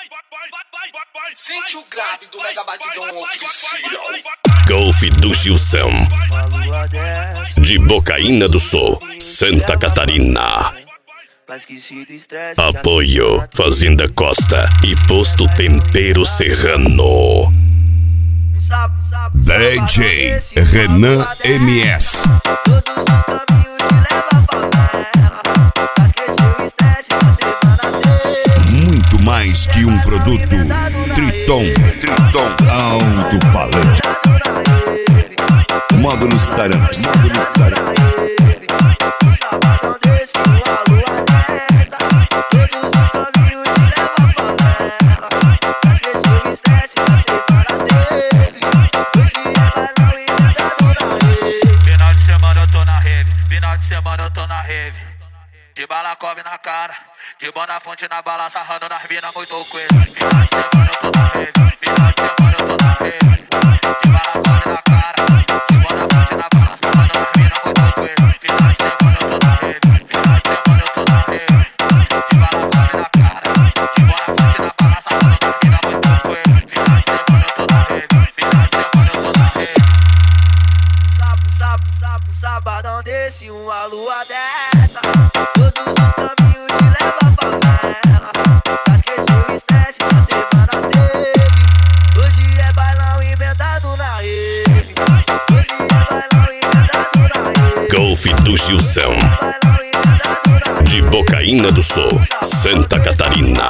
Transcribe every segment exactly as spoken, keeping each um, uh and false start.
Sente o grave do mega batidão oficial. Golf do Gilson, de Bocaina do Sul, Santa Catarina. Apoio Fazenda Costa e Posto Tempero Serrano. D J Renan M S. Todos os caminhos te levam à favela. Pra esquecer o estresse da semana dele. Muito mais que um produto. Triton, Triton alto-falante. Módulos Taramps. Sabadão desse, uma lua dessa. Todos os caminhos te levam à favela. Pra esquecer o estresse da semana dele. Hoje é bailão e cantando na rede. Final de semana eu tô na rave, final de semana eu tô na rave. De balacove na cara, de bona fonte na bala, sarrando nas mina muito coisa. Final de semana eu tô na rave, final de semana eu tô na rave. De balacove na cara, de bona fonte na bala, sarrando nas mina muito coisa. Final de semana eu tô na rave, final de semana eu tô na rave. De balacove na cara, de bona fonte na bala, sarrando nas mina muito coisa. Final de semana eu tô na rave, final de semana eu tô na rave. Sapo, sapo, sapo, sabadão desse, uma lua dessa. Todos os caminhos te levam à favela. Pra esquecer o estresse da semana teve. Hoje é bailão inventado na rede. Hoje é bailão inventado na rede. Golf do Gilson, Bailão inventado na rede. de Bocaina do Sul, Santa Catarina.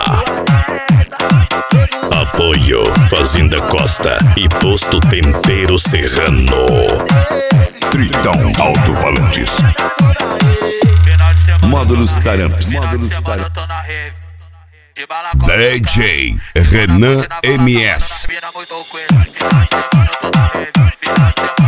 Apoio Fazenda Costa e Posto Tempero Serrano. Triton alto-falantes. Módulos Taramps. D J Renan M S. Mina muito coisa, final de semana eu tô na rave, final de semana